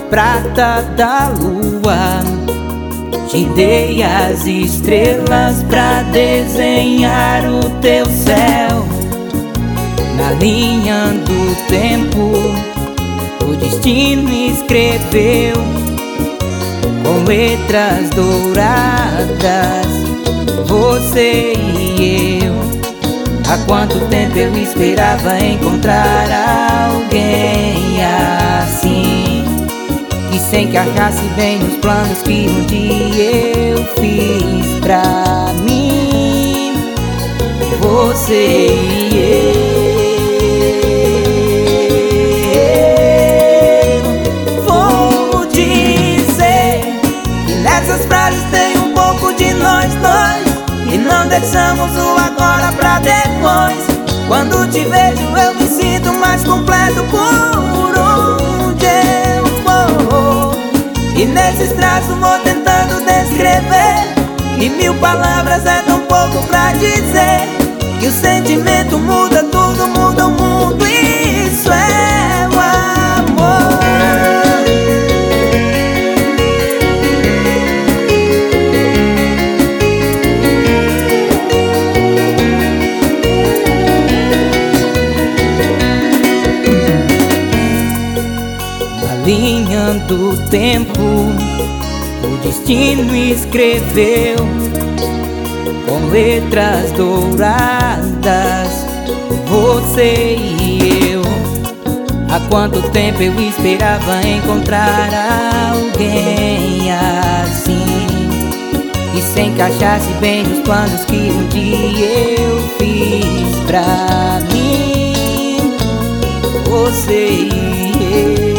prata da lua, te dei as estrelas pra desenhar o teu céu. Na linha do tempo, o destino escreveu com letras douradas, você e eu. Há quanto tempo eu esperava encontrar alguém assim, que se encaixasse bem nos planos que um dia eu fiz pra mim. Você e eu. Vou dizer que nessas frases tem um pouco de nós dois, e não deixamos o agora pra depois. Quando te vejo eu me sinto mais completo por onde eu vou. E nesses traços vou tentando descrever, que 1000 palavras é tão pouco pra dizer que o sentimento muda tudo, muda o mundo. Isso é o amor. Linha do tempo, o destino escreveu com letras douradas, você e eu. Há quanto tempo eu esperava encontrar alguém assim, que se encaixasse bem nos planos que um dia eu fiz pra mim. Você e eu.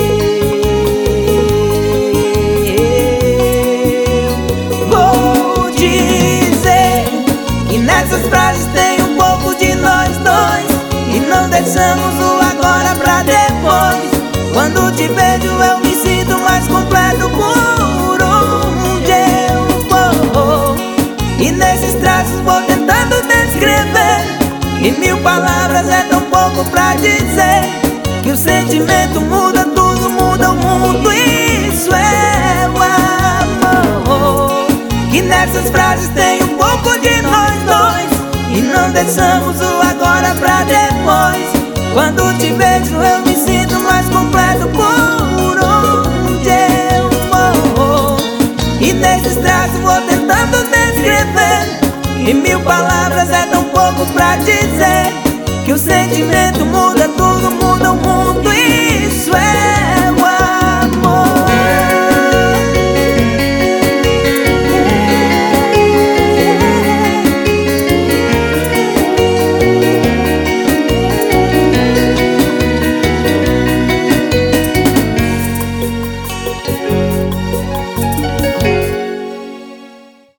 Nessas frases tem um pouco de nós dois, e não deixamos o agora pra depois. Quando te vejo eu me sinto mais completo por onde eu vou. E nesses traços vou tentando descrever, que 1000 palavras é tão pouco pra dizer que o sentimento muda tudo, muda o mundo. Isso é o amor. Que nessas frases tem um pouco de nós dois, e não deixamos o agora pra depois. Quando te vejo eu me sinto mais completo por onde eu vou. E nesses traços vou tentando descrever, que 1000 palavras é tão pouco pra dizer que o sentimento